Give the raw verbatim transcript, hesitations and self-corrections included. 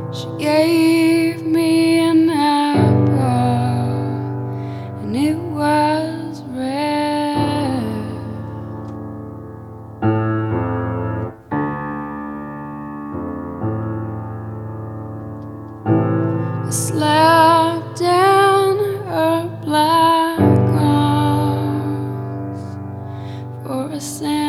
She gave me an apple, and it was red. I slapped down her black arms for a cent.